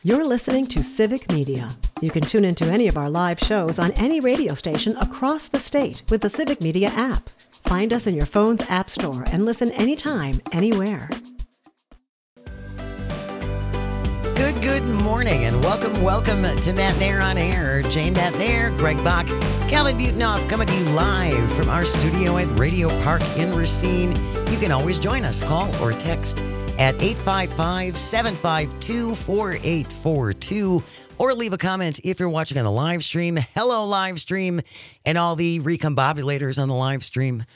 You're listening to Civic Media. You can tune into any of our live shows on any radio station across the state with the Civic Media app. Find us in your phone's app store and listen anytime, anywhere. Good morning and welcome to Matt Nair on Air. Jane Matt Nair, Greg Bach, Calvin Butenoff coming to you live from our studio at Radio Park in Racine. You can always join us. Call or text at 855-752-4842 or leave a comment if you're watching on the live stream. Hello, live stream, and all the recombobulators on the live stream.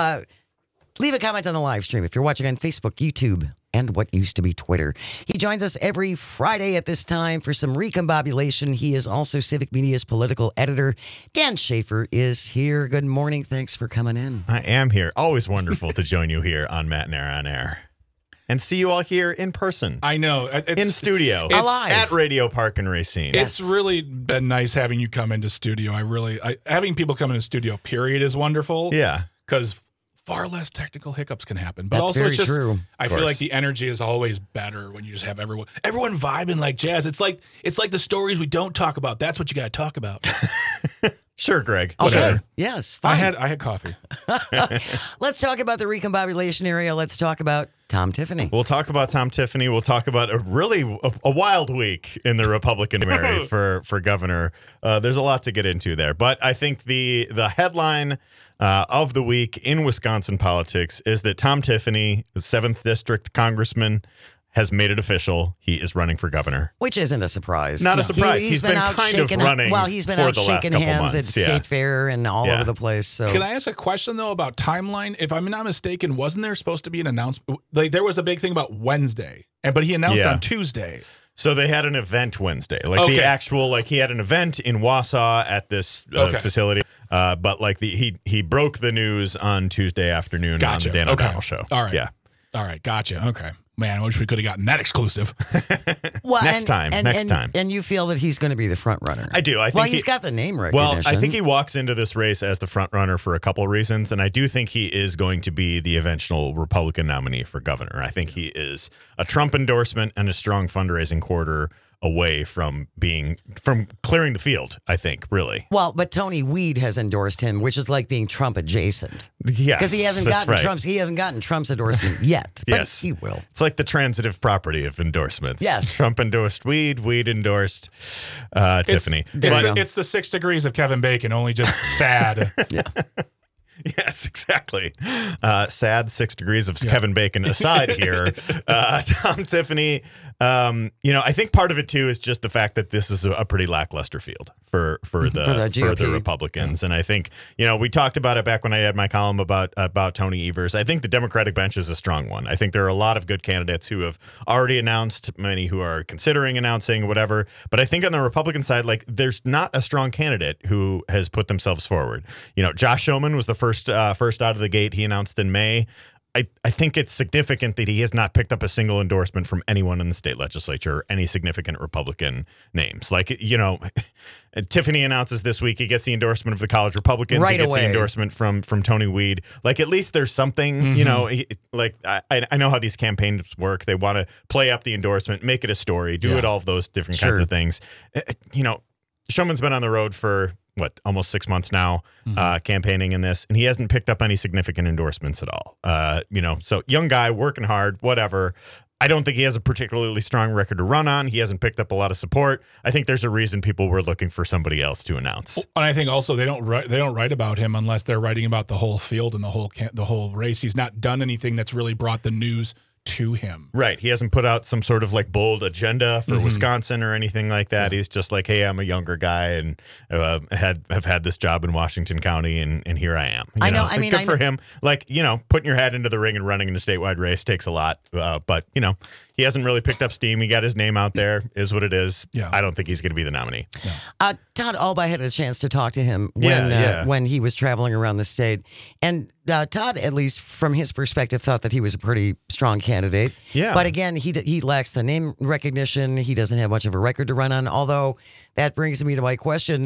Leave a comment on the live stream if you're watching on Facebook, YouTube, and what used to be Twitter. He joins us every Friday at this time for some recombobulation. He is also Civic Media's political editor. Dan Schaefer is here. Good morning. Thanks for coming in. I am here. Always wonderful to join you here on Matt Nair on Air. And see you all here in person. I know. In studio. Alive. At Radio Park in Racine. It's really been nice having you come into studio. Having people come into studio, period, is wonderful. Yeah. Because far less technical hiccups can happen. But That's also, very it's just, true. I feel like the energy is always better when you just have everyone vibing like jazz. It's like the stories we don't talk about. That's what you got to talk about. Sure, Greg. Okay. Sure. Yes. Fine. I had coffee. Let's talk about the recombobulation area. Let's talk about Tom Tiffany. We'll talk about Tom Tiffany. We'll talk about a wild week in the Republican primary for governor. There's a lot to get into there. But I think the headline of the week in Wisconsin politics is that Tom Tiffany, the 7th District Congressman, has made it official. He is running for governor. Which isn't a surprise. Not a surprise. He's been out kind shaking of running he's been for out the last shaking couple hands months. at State Fair and all over the place. So Can I ask a question, though, about timeline? If I'm not mistaken, wasn't there supposed to be an announcement? Like, there was a big thing about Wednesday, but he announced on Tuesday. So they had an event Wednesday, the actual, he had an event in Wausau at this facility, but he broke the news on Tuesday afternoon on the Dan O'Donnell show. All right. Yeah. All right. Gotcha. Okay. Man, I wish we could have gotten that exclusive. well, next time. And you feel that he's going to be the front runner. I do. I think he's got the name recognition. Well, I think he walks into this race as the front runner for a couple of reasons, and I do think he is going to be the eventual Republican nominee for governor. I think he is a Trump endorsement and a strong fundraising quarter away from clearing the field, I think, really. Well, but Tony Weed has endorsed him, which is like being Trump adjacent. Yeah. Because he hasn't gotten Trump's endorsement yet. But yes. He will. It's like the transitive property of endorsements. Yes. Trump endorsed Weed endorsed Tiffany. It's the 6 degrees of Kevin Bacon, only just sad. Yeah. Yes, exactly. Sad 6 degrees of Kevin Bacon aside here. Tom Tiffany, I think part of it, too, is just the fact that this is a pretty lackluster field for the Republicans. And I think, we talked about it back when I had my column about Tony Evers. I think the Democratic bench is a strong one. I think there are a lot of good candidates who have already announced, many who are considering announcing, whatever. But I think on the Republican side, there's not a strong candidate who has put themselves forward. Josh Schoeman was the first out of the gate. He announced in May. I think it's significant that he has not picked up a single endorsement from anyone in the state legislature or any significant Republican names. Tiffany announces this week he gets the endorsement of the college Republicans. Right he gets away. the endorsement from Tony Weed. At least there's something, I know how these campaigns work. They want to play up the endorsement, make it a story, do it all of those different kinds of things. Schoeman's been on the road for almost 6 months now, campaigning in this, and he hasn't picked up any significant endorsements at all. So young guy working hard, whatever. I don't think he has a particularly strong record to run on. He hasn't picked up a lot of support. I think there's a reason people were looking for somebody else to announce. And I think also they don't write about him unless they're writing about the whole field and the whole race. He's not done anything that's really brought the news to him. Right. He hasn't put out some sort of bold agenda for Wisconsin or anything like that. He's just hey, I'm a younger guy and have had this job in Washington County and here I am. Good for him. Putting your hat into the ring and running in a statewide race takes a lot. But he hasn't really picked up steam. He got his name out there, is what it is. Yeah. I don't think he's going to be the nominee. Yeah. Todd Alby had a chance to talk to him when he was traveling around the state. And Todd, at least from his perspective, thought that he was a pretty strong candidate. Yeah. But again, he lacks the name recognition. He doesn't have much of a record to run on. Although that brings me to my question.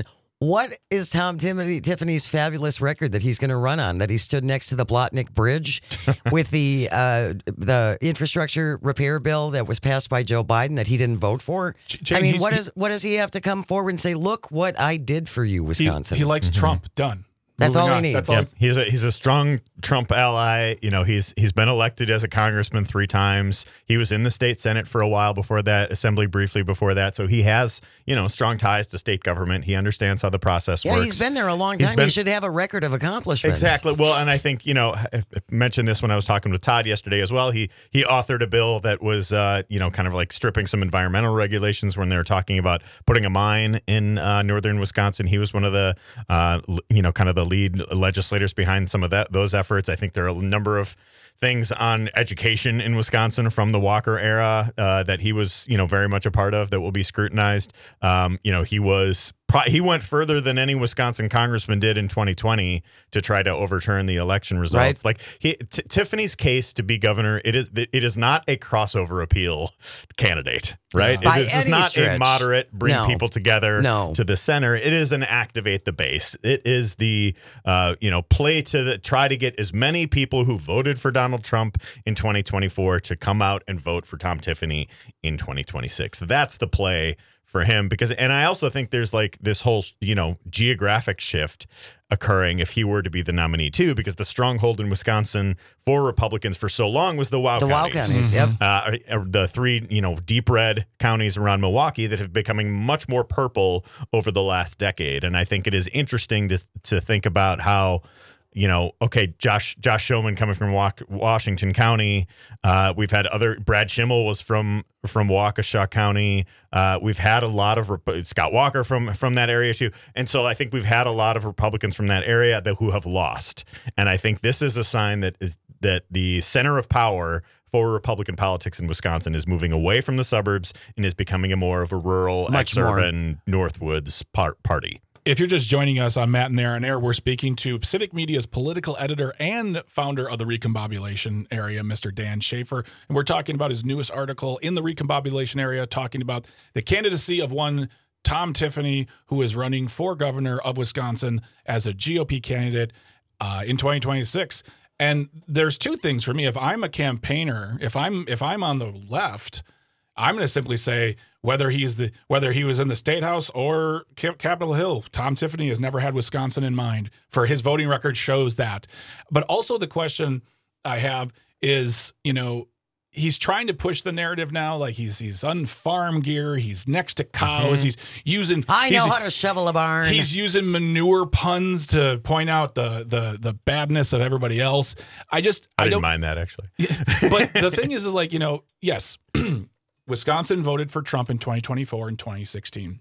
What is Tom Tiffany's fabulous record that he's going to run on? That he stood next to the Blotnick Bridge with the infrastructure repair bill that was passed by Joe Biden that he didn't vote for? Jane, I mean, what does he have to come forward and say? Look what I did for you, Wisconsin. He likes Trump. Done. That's Moving all he on. needs. That's all. Yep. He's a strong Trump ally. You know, he's been elected as a congressman 3 times. He was in the state Senate for a while before that, assembly briefly before that. So he has, you know, strong ties to state government. He understands how the process works. Yeah, he's been there a long time. He should have a record of accomplishments. Exactly. Well, and I think, you know, I mentioned this when I was talking with Todd yesterday as well. He authored a bill that was, you know, kind of like stripping some environmental regulations when they were talking about putting a mine in northern Wisconsin. He was one of the, you know, kind of the lead legislators behind some of those efforts. I think there are a number of things on education in Wisconsin from the Walker era that he was, you know, very much a part of that will be scrutinized. You know, he went further than any Wisconsin congressman did in 2020 to try to overturn the election results. Right. Like Tiffany's case to be governor, it is not a crossover appeal candidate, right? By It is any not stretch. a moderate bring No. people together No. to the center. It is an activate the base. It is the you know, play to try to get as many people who voted for Donald Trump in 2024 to come out and vote for Tom Tiffany in 2026. That's the play for him, because, and I also think there's like this whole, you know, geographic shift occurring if he were to be the nominee too, because the stronghold in Wisconsin for Republicans for so long was the Wow counties. Yep. The 3, you know, deep red counties around Milwaukee that have becoming much more purple over the last decade. And I think it is interesting to think about how, you know, okay, Josh Schoeman coming from Washington County. We've had Brad Schimmel was from Waukesha County. We've had a lot of Scott Walker from that area too. And so I think we've had a lot of Republicans from that area who have lost. And I think this is a sign that the center of power for Republican politics in Wisconsin is moving away from the suburbs and is becoming a more of a rural, ex-urban Northwoods party. If you're just joining us on Matt and Aaron Air, we're speaking to Civic Media's political editor and founder of the Recombobulation area, Mr. Dan Schaefer. And we're talking about his newest article in the Recombobulation area, talking about the candidacy of one Tom Tiffany, who is running for governor of Wisconsin as a GOP candidate in 2026. And there's 2 things for me. If I'm a campaigner, if I'm on the left, I'm going to simply say, whether he was in the State House or Capitol Hill, Tom Tiffany has never had Wisconsin in mind. For his voting record shows that. But also the question I have is, you know, he's trying to push the narrative now, like he's on farm gear, he's next to cows, he's using. I know how to shovel a barn. He's using manure puns to point out the badness of everybody else. I didn't mind that actually. But the thing is like, you know, yes. Wisconsin voted for Trump in 2024 and 2016.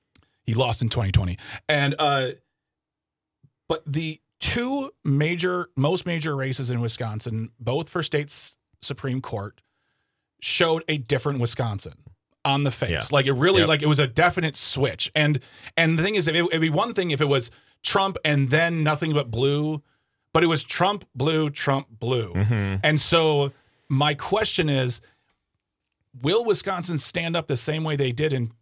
He lost in 2020. And but the 2 most major races in Wisconsin, both for state's Supreme Court, showed a different Wisconsin on the face. Yeah. Like it really, like it was a definite switch. And the thing is, it'd be one thing if it was Trump and then nothing but blue, but it was Trump, blue, Trump, blue. Mm-hmm. And so my question is, will Wisconsin stand up the same way they did in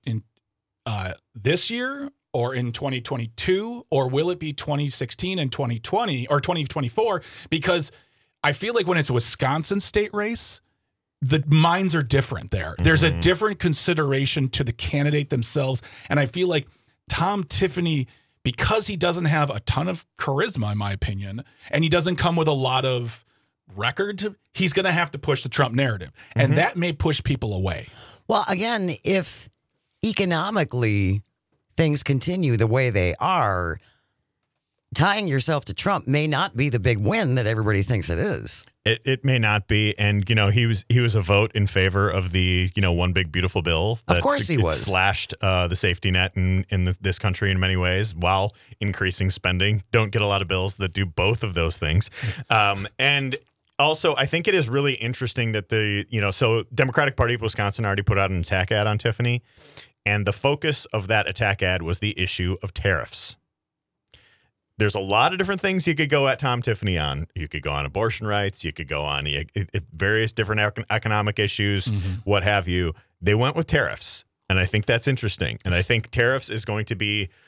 this year or in 2022, or will it be 2016 and 2020 or 2024? Because I feel like when it's a Wisconsin state race, the minds are different there. There's a different consideration to the candidate themselves. And I feel like Tom Tiffany, because he doesn't have a ton of charisma, in my opinion, and he doesn't come with a lot of record, he's going to have to push the Trump narrative. And that may push people away. Well, again, if economically things continue the way they are, tying yourself to Trump may not be the big win that everybody thinks it is. It may not be, and you know he was a vote in favor of the one big beautiful bill. Of course he was. Slashed the safety net in this country in many ways while increasing spending. Don't get a lot of bills that do both of those things, and also I think it is really interesting that so Democratic Party of Wisconsin already put out an attack ad on Tiffany, and the focus of that attack ad was the issue of tariffs. There's a lot of different things you could go at Tom Tiffany on. You could go on abortion rights. You could go on various different economic issues, what have you. They went with tariffs, and I think that's interesting. And I think tariffs is going to be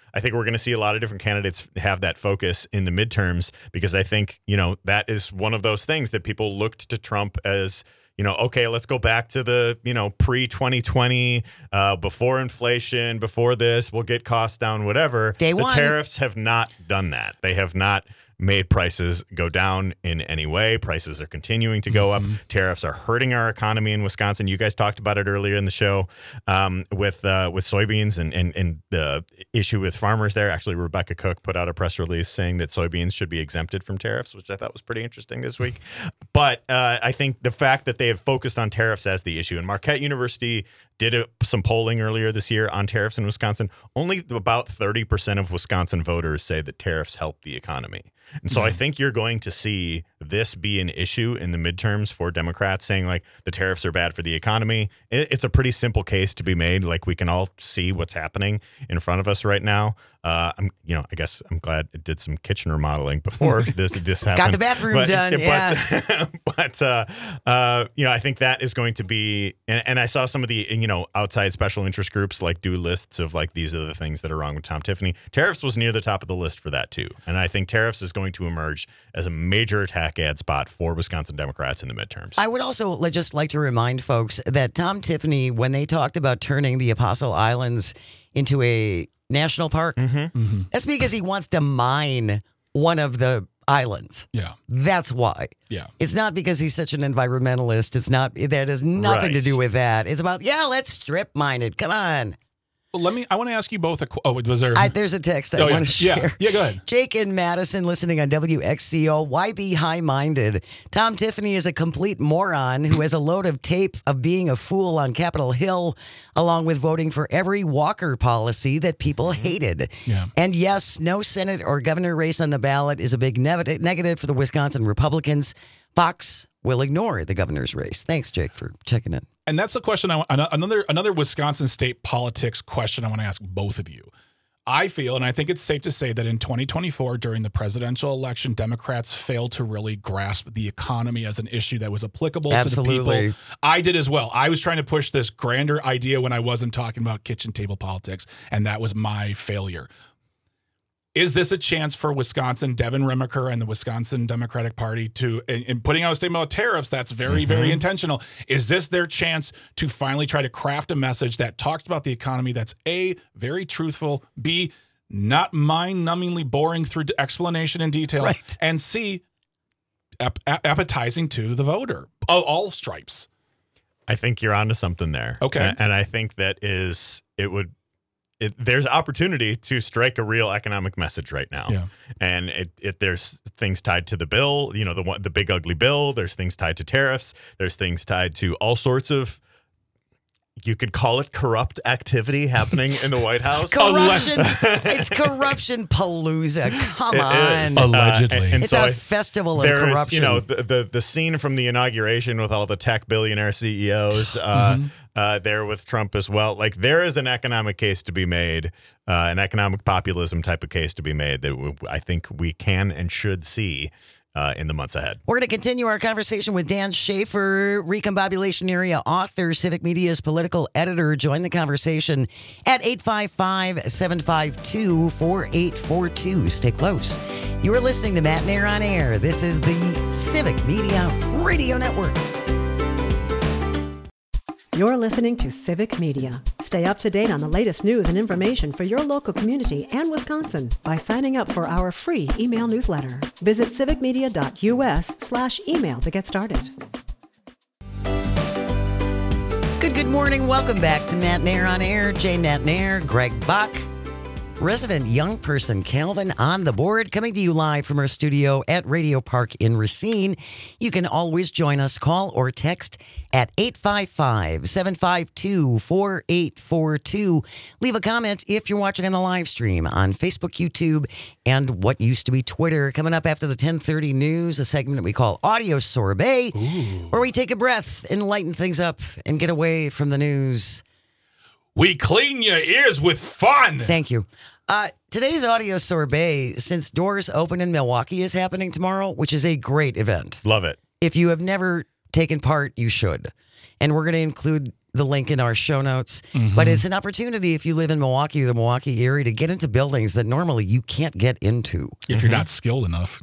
I think we're going to see a lot of different candidates have that focus in the midterms, because I think, that is one of those things that people looked to Trump as, okay, let's go back to the, pre-2020, before inflation, before this, we'll get costs down, whatever. Day the one. Tariffs have not done that. They have not made prices go down in any way. Prices are continuing to go up. Tariffs are hurting our economy in Wisconsin. You guys talked about it earlier in the show with soybeans and the issue with farmers there. Actually, Rebecca Cook put out a press release saying that soybeans should be exempted from tariffs, which I thought was pretty interesting this week. But I think the fact that they have focused on tariffs as the issue, and Marquette University did some polling earlier this year on tariffs in Wisconsin. Only about 30% of Wisconsin voters say that tariffs help the economy. And so I think you're going to see this be an issue in the midterms for Democrats, saying like the tariffs are bad for the economy. It's a pretty simple case to be made. Like, we can all see what's happening in front of us right now. I guess I'm glad it did some kitchen remodeling before this happened. Got the bathroom done. Yeah. But I think that is going to be, and I saw some of the, outside special interest groups like do lists of like, these are the things that are wrong with Tom Tiffany. Tariffs was near the top of the list for that too. And I think tariffs is going to emerge as a major attack ad spot for Wisconsin Democrats in the midterms. I would also just like to remind folks that Tom Tiffany, when they talked about turning the Apostle Islands into a national park, that's because he wants to mine one of the islands. Yeah. That's why. Yeah. It's not because he's such an environmentalist. It's not, that has nothing to do with that. It's about, let's strip mine it. Come on. Well, I want to ask you both was there? There's a text I want to share. Yeah, go ahead. Jake in Madison listening on WXCO. Why be high-minded? Tom Tiffany is a complete moron who has a load of tape of being a fool on Capitol Hill, along with voting for every Walker policy that people hated. Yeah. And yes, no Senate or governor race on the ballot is a big negative for the Wisconsin Republicans. Fox will ignore the governor's race. Thanks, Jake, for checking in. And that's the question. Another Wisconsin state politics question I want to ask both of you. I feel, and I think it's safe to say that in 2024, during the presidential election, Democrats failed to really grasp the economy as an issue that was applicable to the people. I did as well. I was trying to push this grander idea when I wasn't talking about kitchen table politics, and that was my failure. Is this a chance for Wisconsin, Devin Remacher and the Wisconsin Democratic Party to, in putting out a statement about tariffs, that's very, very intentional. Is this their chance to finally try to craft a message that talks about the economy that's A, very truthful, B, not mind-numbingly boring through explanation and detail, right, and C, appetizing to the voter of all stripes? I think you're onto something there. Okay. And I think there's opportunity to strike a real economic message right now. Yeah. And there's things tied to the bill, the big ugly bill. There's things tied to tariffs. There's things tied to all sorts of, you could call it corrupt activity happening in the White House. It's corruption. It's corruption palooza. Come on. Allegedly. It's a festival of corruption. The scene from the inauguration with all the tech billionaire CEOs there with Trump as well. Like, there is an economic case to be made, an economic populism type of case to be made that I think we can and should see in the months ahead. We're going to continue our conversation with Dan Schaefer, Recombobulation Area author, Civic Media's political editor. Join the conversation at 855-752-4842. Stay close. You are listening to Matt and Air on Air. This is the Civic Media Radio Network. You're listening to Civic Media. Stay up to date on the latest news and information for your local community and Wisconsin by signing up for our free email newsletter. Visit civicmedia.us/email to get started. Good morning. Welcome back to Matt and Air on Air. Jane Matt and Air, Greg Bach. Resident young person Calvin on the board, coming to you live from our studio at Radio Park in Racine. You can always join us, call or text at 855-752-4842. Leave a comment if you're watching on the live stream on Facebook, YouTube, and what used to be Twitter. Coming up after the 10:30 news, a segment that we call Audio Sorbet, where we take a breath and lighten things up and get away from the news. We clean your ears with fun. Thank you. Today's Audio Sorbet, since Doors Open in Milwaukee, is happening tomorrow, which is a great event. Love it. If you have never taken part, you should. And we're going to include the link in our show notes. Mm-hmm. But it's an opportunity if you live in Milwaukee or the Milwaukee area to get into buildings that normally you can't get into. If you're not skilled enough.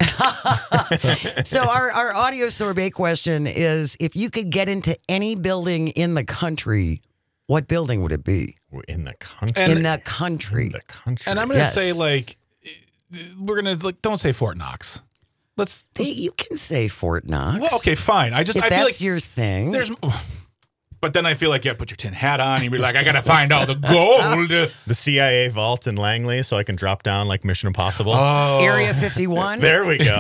So our audio sorbet question is, if you could get into any building in the country, what building would it be? In the country. In the country. In the country. And I'm going to Yes. say, like, we're going to, like, don't say Fort Knox. Let's. Hey, you can say Fort Knox. Well, okay, fine. If I feel that's like your thing. there's. But then I feel like you put your tin hat on and you'd be like, I got to find all the gold. the CIA vault in Langley, so I can drop down like Mission Impossible. Oh. Area 51. There we go.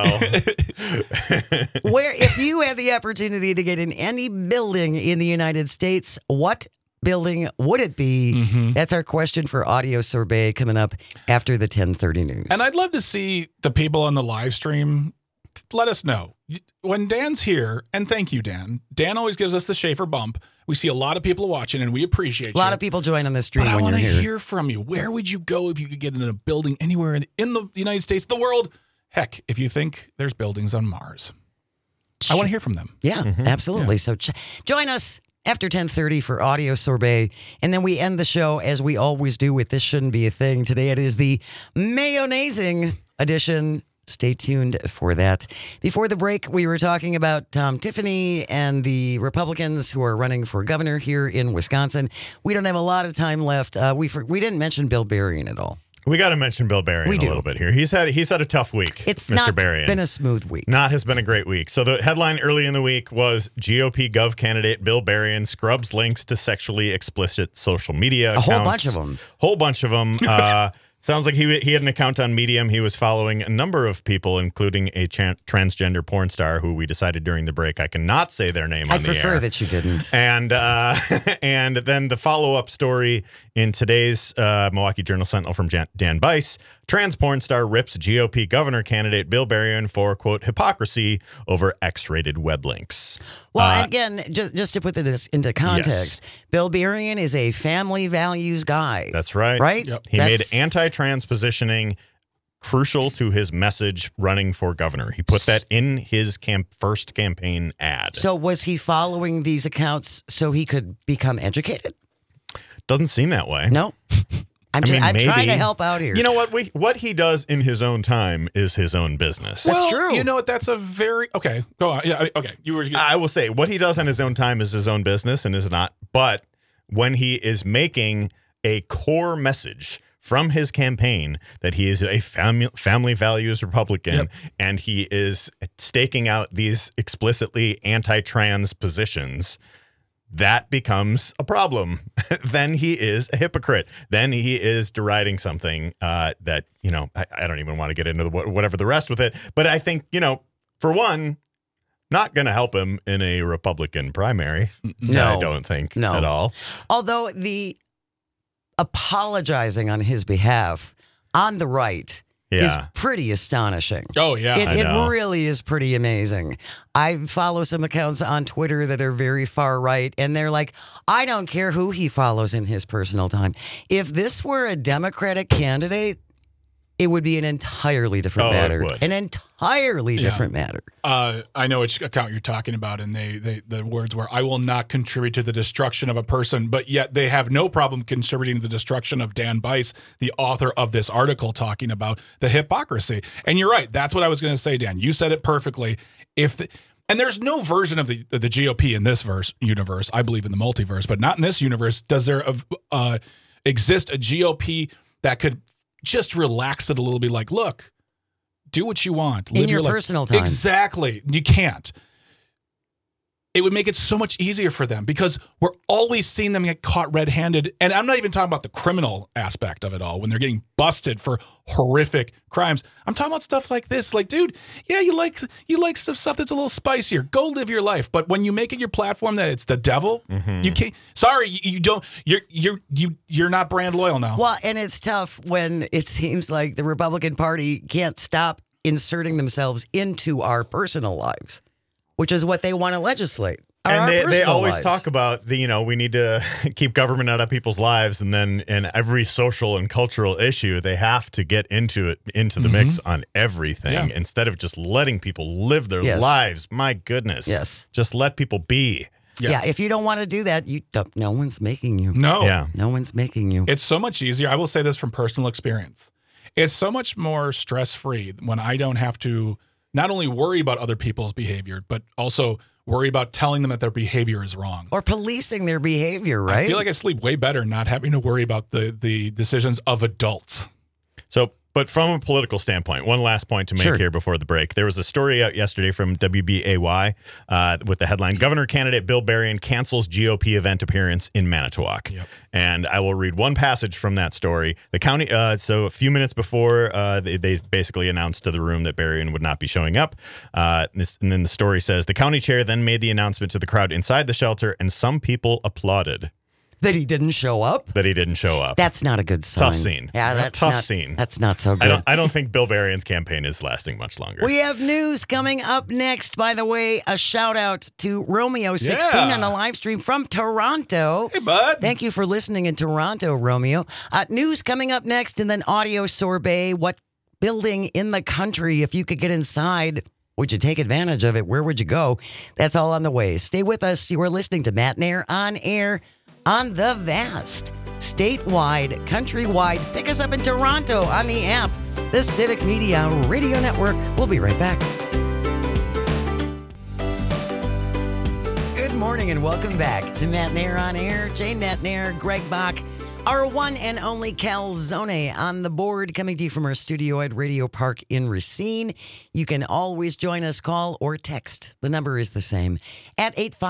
Where, if you had the opportunity to get in any building in the United States, what building would it be? Mm-hmm. That's our question for Audio Sorbet coming up after the 10:30 news. And I'd love to see the people on the live stream. Let us know. When Dan's here, and thank you, Dan. Dan always gives us the Schaefer bump. We see a lot of people watching, and we appreciate a lot of people join on the stream But I when want you're to here. hear from you. Where would you go if you could get in a building anywhere in the United States, the world? Heck, if you think there's buildings on Mars. I want to hear from them. Yeah, absolutely. So join us after 10:30 for Audio Sorbet. And then we end the show as we always do with This Shouldn't Be a Thing. Today it is the Mayonnaising edition. Stay tuned for that. Before the break, we were talking about Tom Tiffany and the Republicans who are running for governor here in Wisconsin. We don't have a lot of time left. We didn't mention Bill Berrien at all. We got to mention Bill Berrien We a do. little bit here. He's had a tough week. It's Mr. not Berrien. been a smooth week. Has been a great week. So the headline early in the week was GOP Gov candidate Bill Berrien scrubs links to sexually explicit social media accounts. Whole bunch of them. Sounds like he had an account on Medium. He was following a number of people, including a transgender porn star who we decided during the break I cannot say their name on the air. I prefer that you didn't. And and then the follow-up story in today's Milwaukee Journal Sentinel from Dan Bice, trans porn star rips GOP governor candidate Bill Berrien for, quote, hypocrisy over X-rated web links. Well, again, just to put this into context, Bill Berrien is a family values guy. That's right. Right? Yep. He made anti-trans positioning crucial to his message running for governor. He put that in his first campaign ad. So was he following these accounts so he could become educated? Doesn't seem that way. No. I'm maybe. trying to help out here. You know what? What he does in his own time is his own business. That's true. You know what? That's a very okay. Go on. Yeah. Okay. You were. I will say what he does on his own time is his own business and is not. But when he is making a core message from his campaign that he is a family values Republican and he is staking out these explicitly anti-trans positions, that becomes a problem. Then he is a hypocrite. Then he is deriding something that, I don't even want to get into whatever the rest with it. But I think, for one, not going to help him in a Republican primary. No. I don't think No. at all. Although the apologizing on his behalf on the right is pretty astonishing. Oh yeah. I know. It really is pretty amazing. I follow some accounts on Twitter that are very far right, and they're like, I don't care who he follows in his personal time. If this were a Democratic candidate, it would be an entirely different matter. It would. An entirely different matter. I know which account you're talking about, and the words were, "I will not contribute to the destruction of a person," but yet they have no problem contributing to the destruction of Dan Bice, the author of this article talking about the hypocrisy. And you're right. That's what I was going to say, Dan. You said it perfectly. And there's no version of the GOP in this universe. I believe in the multiverse, but not in this universe. Does there exist a GOP that could just relax it a little bit? Like, look, do what you want. Live In your life. personal time. Exactly. You can't. It would make it so much easier for them because we're always seeing them get caught red-handed. And I'm not even talking about the criminal aspect of it all when they're getting busted for horrific crimes. I'm talking about stuff like this. Like, dude, yeah, you like some stuff that's a little spicier. Go live your life. But when you make it your platform that it's the devil, you can't. Sorry, you don't. You're not brand loyal now. Well, and it's tough when it seems like the Republican Party can't stop inserting themselves into our personal lives, which is what they want to legislate. And they personal always lives. talk about we need to keep government out of people's lives, and then in every social and cultural issue, they have to get into the mix on everything instead of just letting people live their lives. My goodness, Yes. just let people be. Yeah, if you don't want to do that, no one's making you. No. Yeah. No one's making you. It's so much easier. I will say this from personal experience. It's so much more stress-free when I don't have to not only worry about other people's behavior, but also worry about telling them that their behavior is wrong. Or policing their behavior, right? I feel like I sleep way better not having to worry about the decisions of adults. So, but from a political standpoint, one last point to make here before the break. There was a story out yesterday from WBAY with the headline, Governor candidate Bill Berrien cancels GOP event appearance in Manitowoc. Yep. And I will read one passage from that story. The county, so a few minutes before they basically announced to the room that Berrien would not be showing up. And then the story says, the county chair then made the announcement to the crowd inside the shelter, and some people applauded. That he didn't show up? That he didn't show up. That's not a good sign. Tough scene. Yeah, that's tough not, scene. That's not so good. I don't think Bill Berrien's campaign is lasting much longer. We have news coming up next. By the way, a shout out to Romeo 16 on the live stream from Toronto. Hey, bud. Thank you for listening in Toronto, Romeo. News coming up next, and then audio sorbet. What building in the country, if you could get inside, would you take advantage of it? Where would you go? That's all on the way. Stay with us. You are listening to Matt Nair on air on the vast, statewide, countrywide. Pick us up in Toronto on the app, the Civic Media Radio Network. We'll be right back. Good morning and welcome back to Matt Nair on air. Jane Matt Nair, Greg Bach, our one and only Calzone on the board, coming to you from our studio at Radio Park in Racine. You can always join us, call or text. The number is the same at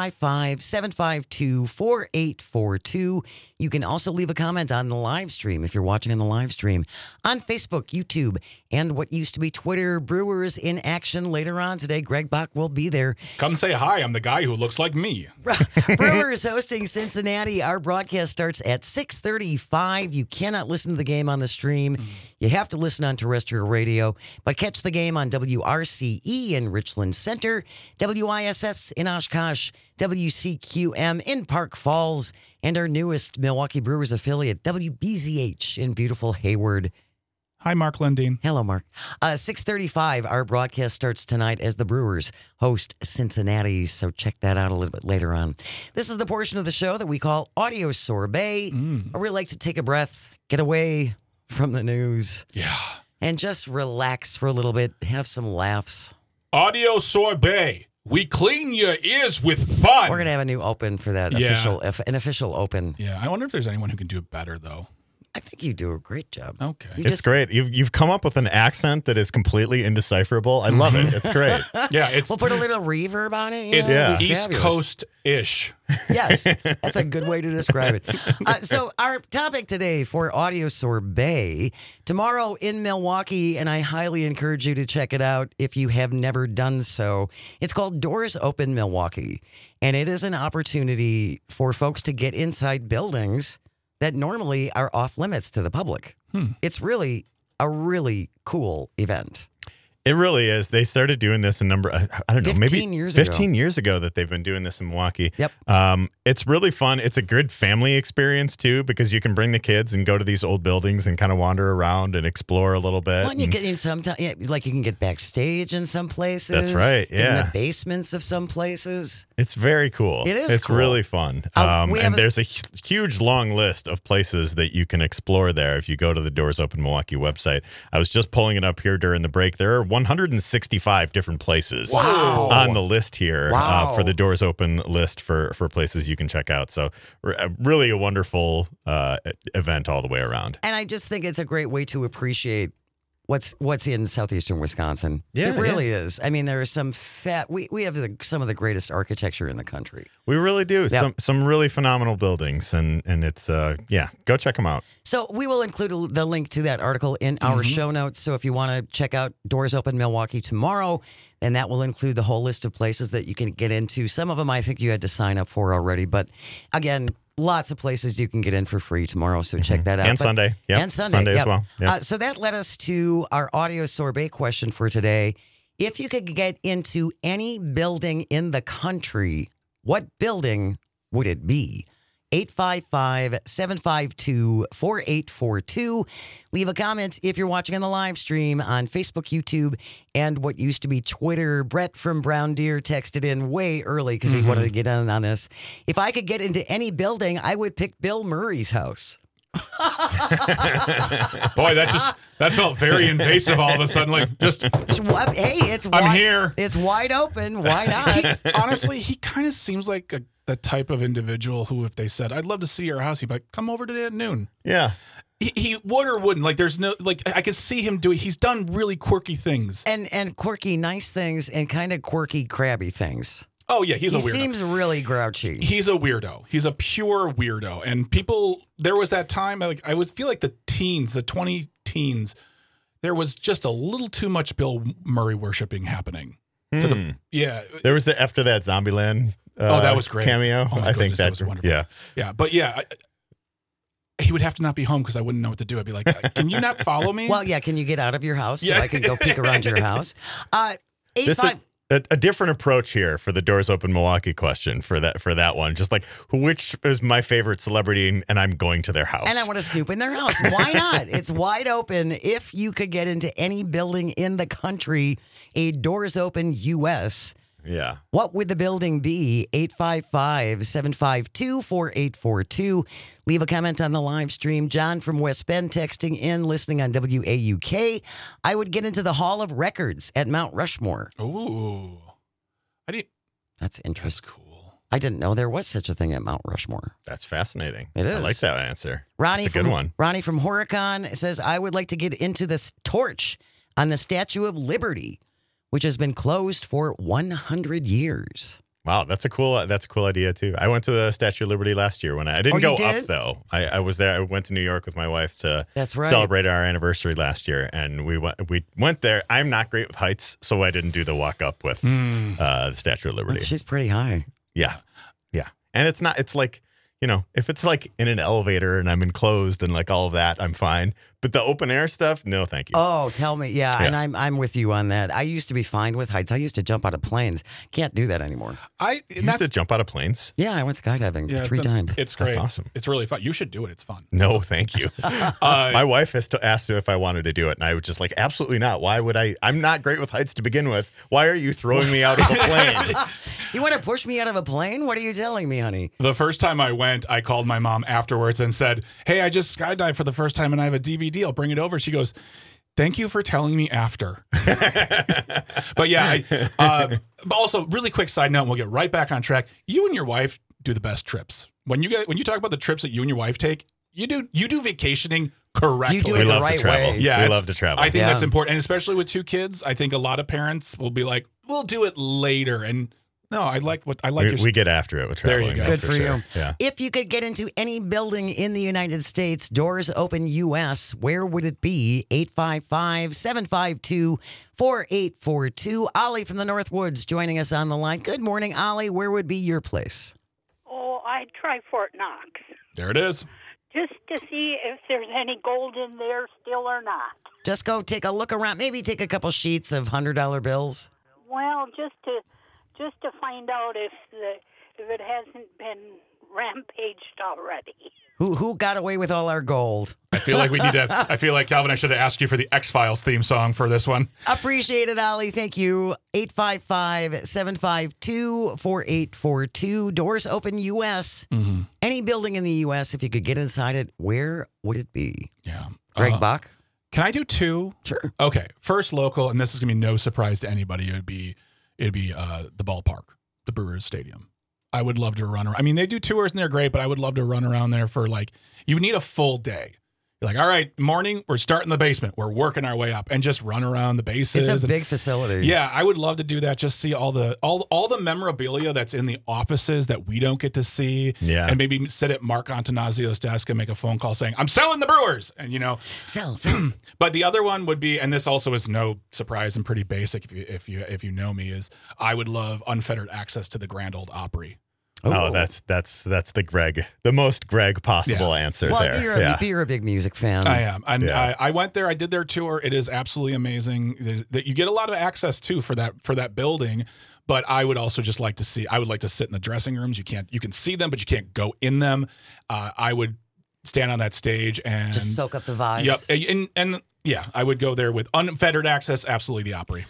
855-752-4842. You can also leave a comment on the live stream if you're watching on the live stream on Facebook, YouTube, and what used to be Twitter. Brewers in action later on today. Greg Bach will be there. Come say hi. I'm the guy who looks like me. Brewers hosting Cincinnati. Our broadcast starts at 6:35. You cannot listen to the game on the stream. You have to listen on terrestrial radio, but catch the game on WRCE in Richland Center, WISS in Oshkosh, WCQM in Park Falls, and our newest Milwaukee Brewers affiliate, WBZH in beautiful Hayward. Hi, Mark Lundeen. Hello, Mark. 6:35, our broadcast starts tonight as the Brewers host Cincinnati, so check that out a little bit later on. This is the portion of the show that we call Audio Sorbet, where we like to take a breath, get away from the news, and just relax for a little bit, have some laughs. Audio Sorbet. We clean your ears with fun. We're going to have a new open for that, an official open. Yeah, I wonder if there's anyone who can do it better, though. I think you do a great job. Okay. It's great. You've come up with an accent that is completely indecipherable. I love it. It's great. Yeah, it's We'll put a little reverb on it. it's It'll be East fabulous. Coast-ish. Yes, that's a good way to describe it. So our topic today for Audio Sorbet, tomorrow in Milwaukee, and I highly encourage you to check it out if you have never done so. It's called Doors Open Milwaukee, and it is an opportunity for folks to get inside buildings that normally are off limits to the public. It's really a really cool event. It really is. They started doing this I don't know, 15 maybe years ago. 15 years ago that they've been doing this in Milwaukee. Yep. It's really fun. It's a good family experience too, because you can bring the kids and go to these old buildings and kind of wander around and explore a little bit. Well, and you get in like you can get backstage in some places. That's right, In yeah. the basements of some places. It's very cool. It is It's cool. really fun. We have And there's a huge long list of places that you can explore there if you go to the Doors Open Milwaukee website. I was just pulling it up here during the break. There are 165 different places on the list here for the Doors Open list for places you can check out. So really a wonderful event all the way around. And I just think it's a great way to appreciate what's in southeastern Wisconsin. Yeah, it really is. I mean, there are some we have some of the greatest architecture in the country. We really do. Yep. Some really phenomenal buildings, and it's go check them out. So we will include the link to that article in our show notes. So if you want to check out Doors Open Milwaukee tomorrow, then that will include the whole list of places that you can get into. Some of them I think you had to sign up for already, but again, lots of places you can get in for free tomorrow, so check that out. And Sunday. Yep. And Sunday. Sunday yep. as well. Yep. So that led us to our audio sorbet question for today. If you could get into any building in the country, what building would it be? 855-752-4842. Leave a comment if you're watching on the live stream on Facebook, YouTube, and what used to be Twitter. Brett from Brown Deer texted in way early because he wanted to get in on this. If I could get into any building, I would pick Bill Murray's house. Boy, that felt very invasive all of a sudden. Like, just, Hey, I'm here. It's wide open. Why not? Honestly, he kind of seems like the type of individual who, if they said, I'd love to see your house, he'd be like, come over today at noon. Yeah. He would or wouldn't. Like, there's no, like, I could see him doing, he's done really quirky things. And quirky, nice things and kind of quirky, crabby things. Oh, yeah, he's a weirdo. He seems really grouchy. He's a weirdo. He's a pure weirdo. And people, there was that time, like, I would feel like the 20 teens, there was just a little too much Bill Murray worshiping happening. There was after that Zombieland that was great. Cameo. Oh my I goodness, think that was wonderful. Yeah. Yeah, but yeah, he would have to not be home because I wouldn't know what to do. I'd be like, can you not follow me? Well, yeah, can you get out of your house so Yeah. I can go peek around your house? A different approach here for the Doors Open Milwaukee question for that one. Just like, which is my favorite celebrity and I'm going to their house. And I want to snoop in their house. Why not? It's wide open. If you could get into any building in the country, a Doors Open U.S., Yeah. what would the building be? 855-752-4842. Leave a comment on the live stream. John from West Bend texting in, listening on WAUK. I would get into the Hall of Records at Mount Rushmore. Ooh. That's That's interesting. cool. I didn't know there was such a thing at Mount Rushmore. That's fascinating. It is. I like that answer. Ronnie It's a good one. Ronnie from Horicon says, I would like to get into this torch on the Statue of Liberty, which has been closed for 100 years. Wow, that's a cool idea too. I went to the Statue of Liberty last year when I didn't go did? up though. I was there. I went to New York with my wife to That's right. celebrate our anniversary last year, and we went there. I'm not great with heights, so I didn't do the walk up with the Statue of Liberty. She's pretty high. Yeah, and it's not. It's like, if it's like in an elevator and I'm enclosed and like all of that, I'm fine. But the open air stuff, no, thank you. Oh, tell me. Yeah, and I'm with you on that. I used to be fine with heights. I used to jump out of planes. Can't do that anymore. You used to jump out of planes? Yeah, I went skydiving 3 times. It's great. That's awesome. It's really fun. You should do it. It's fun. No, thank you. My wife has asked me if I wanted to do it, and I was just like, absolutely not. Why would I? I'm not great with heights to begin with. Why are you throwing me out of a plane? You want to push me out of a plane? What are you telling me, honey? The first time I went, I called my mom afterwards and said, hey, I just skydived for the first time and I have a DVD. I'll bring it over. She goes, thank you for telling me after. But yeah, but also really quick side note, and we'll get right back on track. You and your wife do the best trips. When you talk about the trips that you and your wife take, you do vacationing correctly. You do We it the love right to travel. way. Yeah, we it's- love to travel. I think Yeah. that's important, and especially with 2 kids, I think a lot of parents will be like, "We'll do it later." And no, I like we get after it with There you traveling. go. that's Good for sure. you. Yeah. If you could get into any building in the United States, Doors Open U.S., where would it be? 855-752-4842. Ollie from the Northwoods joining us on the line. Good morning, Ollie. Where would be your place? Oh, I'd try Fort Knox there it is. just to see if there's any gold in there still or not. Just go take a look around. Maybe take a couple sheets of $100 bills. Well, just to find out if it hasn't been rampaged already. Who got away with all our gold? I feel like I feel like Calvin, I should have asked you for the X-Files theme song for this one. Appreciate it, Ollie. Thank you. 855-752-4842. Doors Open U.S. Mm-hmm. Any building in the U.S., if you could get inside it, where would it be? Yeah. Greg Bach? Can I do 2? Sure. Okay. First local, and this is gonna be no surprise to anybody. It'd be the ballpark, the Brewers Stadium. I would love to run around. I mean, they do tours and they're great, but I would love to run around there for you need a full day. You're like, all right, morning, we're starting the basement. We're working our way up and just run around the bases. It's a big facility. Yeah, I would love to do that. Just see all the memorabilia that's in the offices that we don't get to see. Yeah. And maybe sit at Mark Antonazio's desk and make a phone call saying, I'm selling the Brewers. And Sell. but the other one would be, and this also is no surprise and pretty basic if you know me, is I would love unfettered access to the Grand Ole Opry. Oh, that's the most Greg possible answer Well, there. you're a big music fan. I am. And I went there. I did their tour. It is absolutely amazing. That you get a lot of access too for that building. But I would also just like to sit in the dressing rooms. You can see them, but you can't go in them. I would stand on that stage and just soak up the vibes. Yep. And I would go there with unfettered access. Absolutely, the Opry.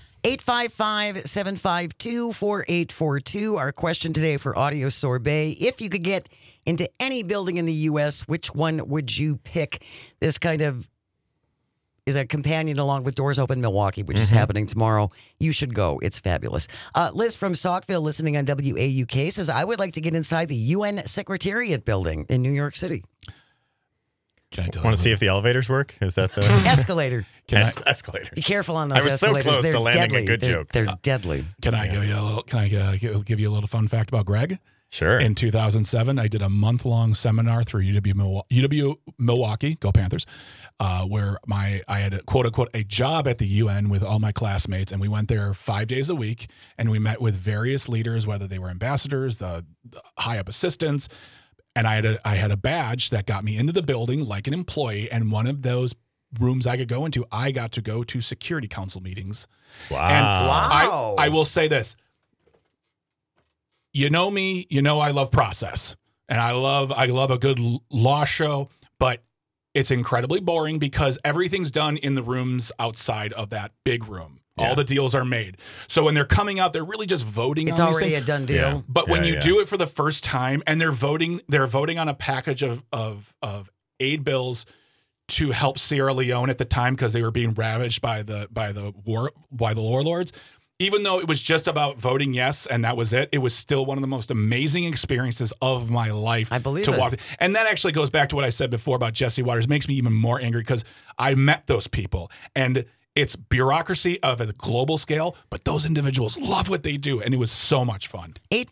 855-752-4842. Our question today for Audio Sorbet. If you could get into any building in the U.S., which one would you pick? This kind of is a companion along with Doors Open Milwaukee, which is happening tomorrow. You should go. It's fabulous. Liz from Saukville, listening on WAUK, says, I would like to get inside the UN Secretariat building in New York City. Can I tell Want to see if the elevators work? Is that the Escalator. escalator? Be careful on those I was escalators. so close They're to landing deadly. a good joke. They're deadly. Can I give you a little fun fact about Greg? Sure. In 2007, I did a month-long seminar through UW Milwaukee, go Panthers, where I had a quote-unquote a job at the UN with all my classmates, and we went there 5 days a week, and we met with various leaders, whether they were ambassadors, the high-up assistants, and I had a badge that got me into the building like an employee, and one of those rooms I could go into, I got to go to Security Council meetings. Wow. And Wow. I will say this. You know me, you know I love process, and I love a good law show, but it's incredibly boring because everything's done in the rooms outside of that big room. Yeah. All the deals are made. So when they're coming out, they're really just voting It's on these already things. a done deal. Yeah. But when you do it for the first time and they're voting on a package of aid bills to help Sierra Leone at the time because they were being ravaged by the warlords. Even though it was just about voting yes and that was it, it was still one of the most amazing experiences of my life. I believe to it. walk. And that actually goes back to what I said before about Jesse Waters. It makes me even more angry because I met those people and it's bureaucracy of a global scale, but those individuals love what they do, and it was so much fun.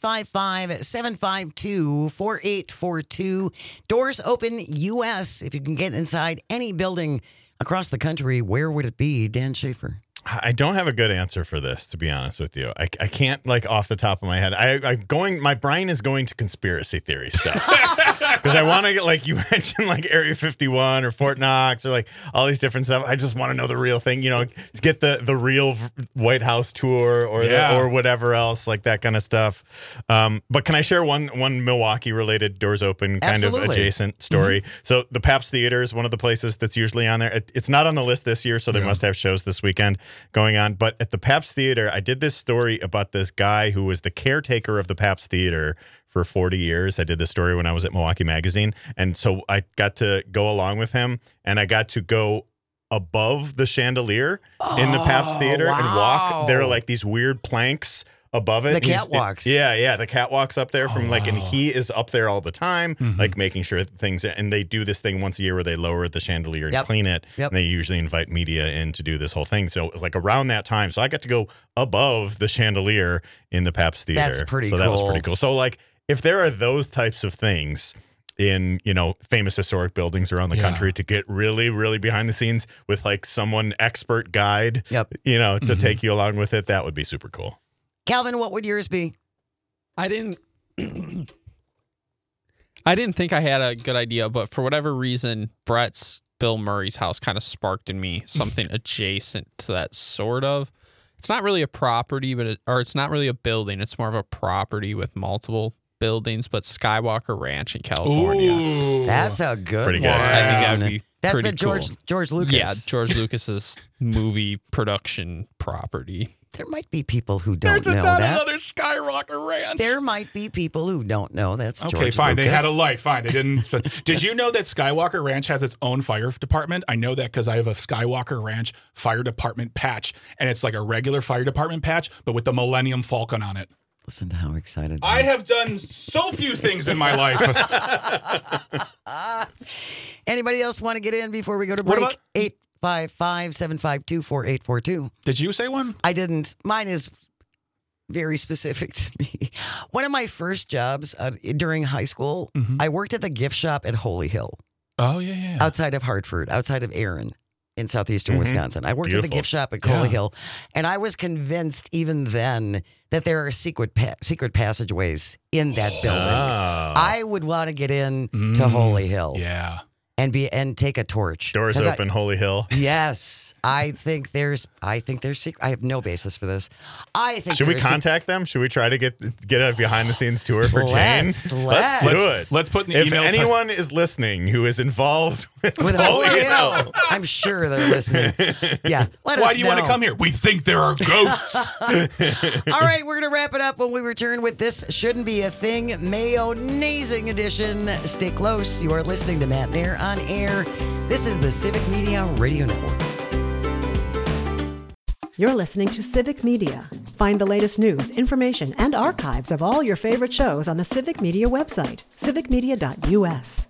855-752-4842. Doors Open U.S. If you can get inside any building across the country, where would it be? Dan Schaefer. I don't have a good answer for this, to be honest with you. I can't, like, off the top of my head. My brain is going to conspiracy theory stuff. Because I want to get, like, you mentioned, like, Area 51 or Fort Knox or, like, all these different stuff. I just want to know the real thing, get the real White House tour or or whatever else, like that kind of stuff. But can I share one Milwaukee-related Doors Open kind of adjacent story? Mm-hmm. So the Pabst Theater is one of the places that's usually on there. It's not on the list this year, so they must have shows this weekend going on. But at the Pabst Theater, I did this story about this guy who was the caretaker of the Pabst Theater for 40 years. I did this story when I was at Milwaukee Magazine. And so I got to go along with him, and I got to go above the chandelier in the Pabst Theater and walk. There are like these weird planks above it. The catwalks. The catwalks up there from and he is up there all the time, like making sure things, and they do this thing once a year where they lower the chandelier and clean it. Yep. And they usually invite media in to do this whole thing. So it was like around that time. So I got to go above the chandelier in the Pabst Theater. That's pretty cool. So that was pretty cool. So like if there are those types of things in, famous historic buildings around the country to get really, really behind the scenes with like someone expert guide, to take you along with it, that would be super cool. Calvin, what would yours be? I didn't think I had a good idea, but for whatever reason, Bill Murray's house kind of sparked in me something adjacent to that sort of. It's not really a property, or it's not really a building. It's more of a property with multiple buildings, but Skywalker Ranch in California. Ooh, that's a good pretty one. good. I think that would be That's pretty the cool. George Lucas. Yeah, George Lucas's movie production property. There might be people who don't There's know not that. another Skywalker Ranch. There might be people who don't know that's Okay, George fine. Lucas. They had a life. Fine. They didn't. Did you know that Skywalker Ranch has its own fire department? I know that because I have a Skywalker Ranch fire department patch, and it's like a regular fire department patch, but with the Millennium Falcon on it. Listen to how excited I have done so few things in my life. Anybody else want to get in before we go to break? 855-752-4842. Did you say one? I didn't. Mine is very specific to me. One of my first jobs during high school, I worked at the gift shop at Holy Hill. Oh, yeah. Outside of Hartford, outside of Erin. in southeastern Wisconsin. I worked at the Beautiful. gift shop at Cola Hill, and I was convinced even then that there are secret passageways in that building. Oh. I would want to get in to Holy Hill Yeah. and take a torch. Doors 'Cause open, Holy Hill. Yes, I think there's secret. I have no basis for this. I think Should we there's contact them? Should we try to get a behind the scenes tour for Jane? Let's do it. Let's put in the If email. anyone is listening who is involved with Holy Hill. I'm sure they're listening. Yeah, let us Why do you want to know. come here? We think there are ghosts. All right, we're going to wrap it up when we return with This Shouldn't Be a Thing, Mayonnaising edition. Stay close. You are listening to Matt Nair on air. This is the Civic Media Radio Network. You're listening to Civic Media. Find the latest news, information, and archives of all your favorite shows on the Civic Media website, civicmedia.us.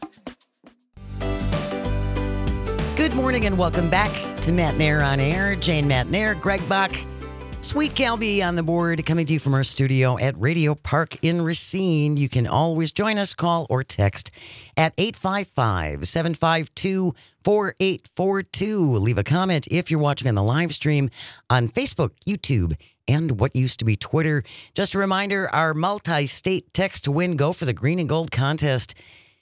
Good morning and welcome back to Matt Nair on air. Jane Matt Nair, Greg Bach, Sweet Calby on the board, coming to you from our studio at Radio Park in Racine. You can always join us, call or text at 855-752-4842. Leave a comment if you're watching on the live stream on Facebook, YouTube, and what used to be Twitter. Just a reminder, our multi-state text to win Go for the Green and Gold contest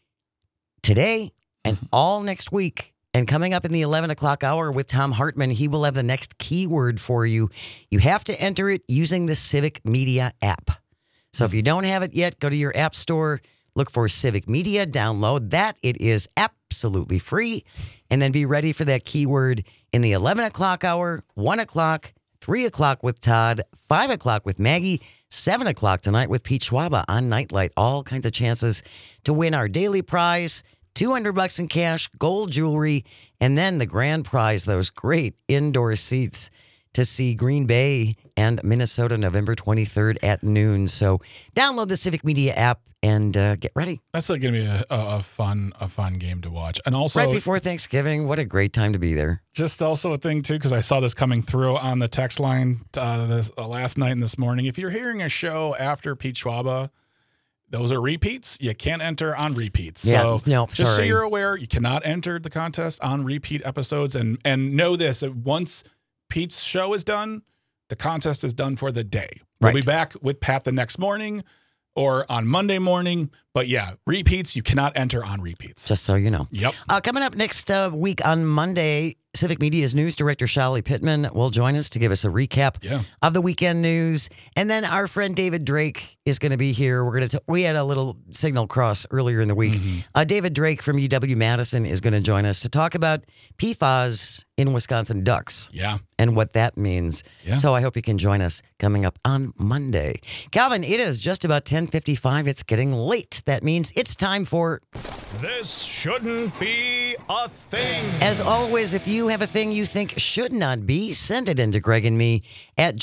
today and all next week. And coming up in the 11 o'clock hour with Tom Hartman, he will have the next keyword for you. You have to enter it using the Civic Media app. So if you don't have it yet, go to your app store, look for Civic Media, download that. It is absolutely free. And then be ready for that keyword in the 11 o'clock hour, 1 o'clock, 3 o'clock with Todd, 5 o'clock with Maggie, 7 o'clock tonight with Pete Schwaba on Nightlight. All kinds of chances to win our daily prize. $200 in cash, gold jewelry, and then the grand prize, those great indoor seats to see Green Bay and Minnesota November 23rd at noon. So download the Civic Media app and get ready. That's going to be a fun game to watch. And also Right before Thanksgiving, what a great time to be there. just also a thing too, because I saw this coming through on the text line last night and this morning. If you're hearing a show after Pete Schwaba, those are repeats. You can't enter on repeats. Yeah, So no, just so sorry. you're aware, you cannot enter the contest on repeat episodes. And know this, that once Pete's show is done, the contest is done for the day. We'll Right. be back with Pat the next morning or on Monday morning. But yeah, repeats, you cannot enter on repeats. Just so you know. Yep. Coming up next week on Monday, Civic Media's news director, Shelly Pittman, will join us to give us a recap of the weekend news. And then our friend David Drake is going to be here. We had a little signal cross earlier in the week. David Drake from UW-Madison is going to join us to talk about PFAS in Wisconsin ducks. Yeah. And what that means. Yeah. So I hope you can join us coming up on Monday. Calvin, it is just about 10:55. It's getting late. That means it's time for This Shouldn't Be a Thing. As always, if you have a thing you think should not be, send it in to Greg and me at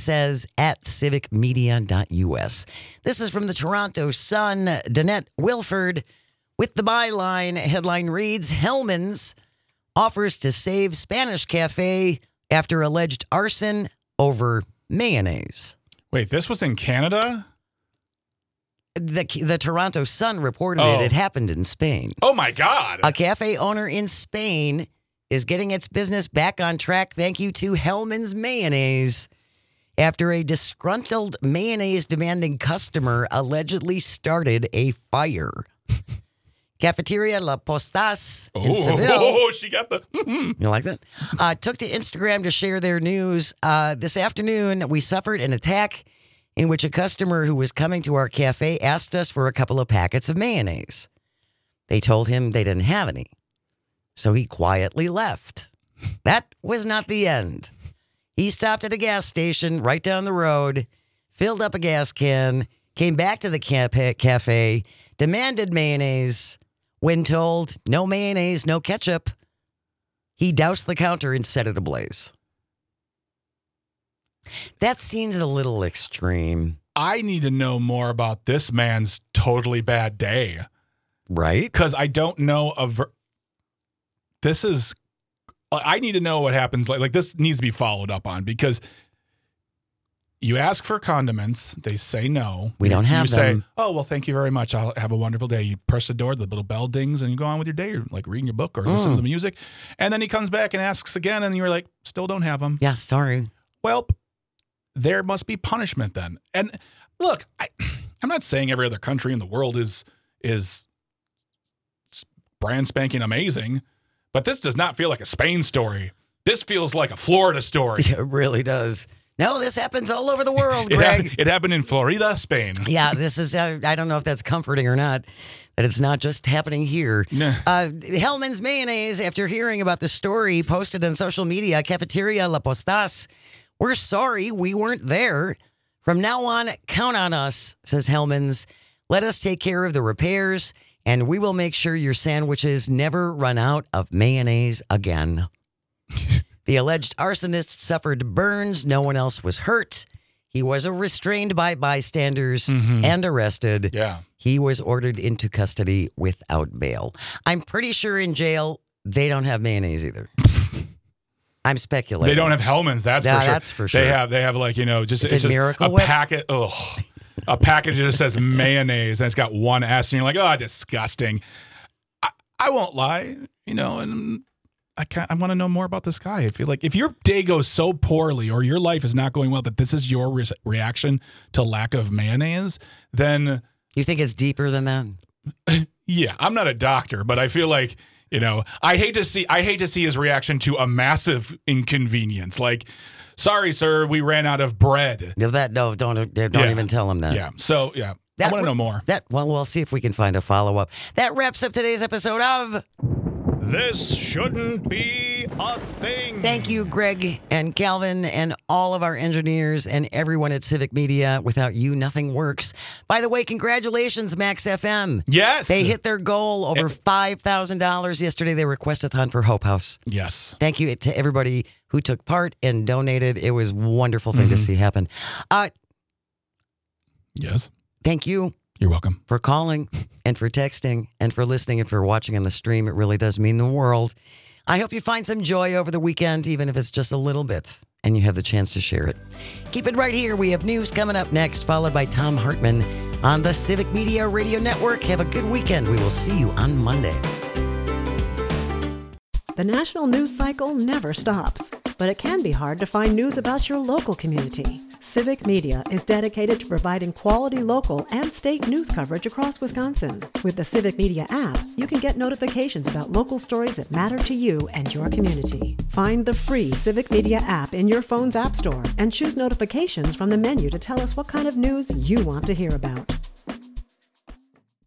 janesays@civicmedia.us. This is from the Toronto Sun. Danette Wilford with the byline. Headline reads, Hellman's offers to save Spanish Cafe after alleged arson over mayonnaise. Wait, this was in Canada? The Toronto Sun reported Oh. it happened in Spain. Oh my God. A cafe owner in Spain is getting its business back on track thank you to Hellman's Mayonnaise after a disgruntled mayonnaise-demanding customer allegedly started a fire. Cafeteria La Postas in Seville. Oh, she got the. You like that? Took to Instagram to share their news. This afternoon, we suffered an attack in which a customer who was coming to our cafe asked us for a couple of packets of mayonnaise. They told him they didn't have any, so he quietly left. That was not the end. He stopped at a gas station right down the road, filled up a gas can, came back to the cafe, demanded mayonnaise. When told, no mayonnaise, no ketchup, he doused the counter and set it ablaze. That seems a little extreme. I need to know more about this man's totally bad day, Right? because I don't know of. This is. I need to know what happens. Like this needs to be followed up on, because You ask for condiments. They say no. We don't have you them. say, oh, well, thank you very much. I'll have a wonderful day. You press the door, the little bell dings, and you go on with your day. You're like reading your book or listening to the music. And then he comes back and asks again, and you're like, still don't have them. Yeah, sorry. Well, there must be punishment then. And look, I'm not saying every other country in the world is brand spanking amazing, but this does not feel like a Spain story. This feels like a Florida story. It really does. No, this happens all over the world, Greg. It happened in Florida, Spain. Yeah, this is, I don't know if that's comforting or not, that it's not just happening here. Nah. Hellman's Mayonnaise, after hearing about the story posted on social media, Cafeteria La Postas, we're sorry we weren't there. From now on, count on us, says Hellman's. Let us take care of the repairs, and we will make sure your sandwiches never run out of mayonnaise again. The alleged arsonist suffered burns. No one else was hurt. He was restrained by bystanders and arrested. Yeah. He was ordered into custody without bail. I'm pretty sure in jail, they don't have mayonnaise either. I'm speculating. They don't have Hellman's, that's for sure. That's for sure. They have like, just It's a just Miracle a Whip? packet. Ugh. A package that just says mayonnaise and it's got one S and you're like, oh, disgusting. I won't lie, and I want to know more about this guy. I feel like if your day goes so poorly or your life is not going well that this is your reaction to lack of mayonnaise, then You think it's deeper than that? yeah, I'm not a doctor, but I feel like, I hate to see his reaction to a massive inconvenience. Like, sorry, sir, we ran out of bread. Don't even tell him that. Yeah. So, yeah. I want to know more. Well, we'll see if we can find a follow-up. That wraps up today's episode of This shouldn't be a thing. Thank you, Greg and Calvin and all of our engineers and everyone at Civic Media. Without you, nothing works. By the way, congratulations, Max FM. Yes. They hit their goal over $5,000 yesterday. They requested Hunt for Hope House. Yes. Thank you to everybody who took part and donated. It was a wonderful thing to see happen. Yes. Thank you You're welcome. for calling and for texting and for listening and for watching on the stream. It really does mean the world. I hope you find some joy over the weekend, even if it's just a little bit, and you have the chance to share it. Keep it right here. We have news coming up next, followed by Tom Hartman on the Civic Media Radio Network. Have a good weekend. We will see you on Monday. The national news cycle never stops, but it can be hard to find news about your local community. Civic Media is dedicated to providing quality local and state news coverage across Wisconsin. With the Civic Media app, you can get notifications about local stories that matter to you and your community. Find the free Civic Media app in your phone's app store and choose notifications from the menu to tell us what kind of news you want to hear about.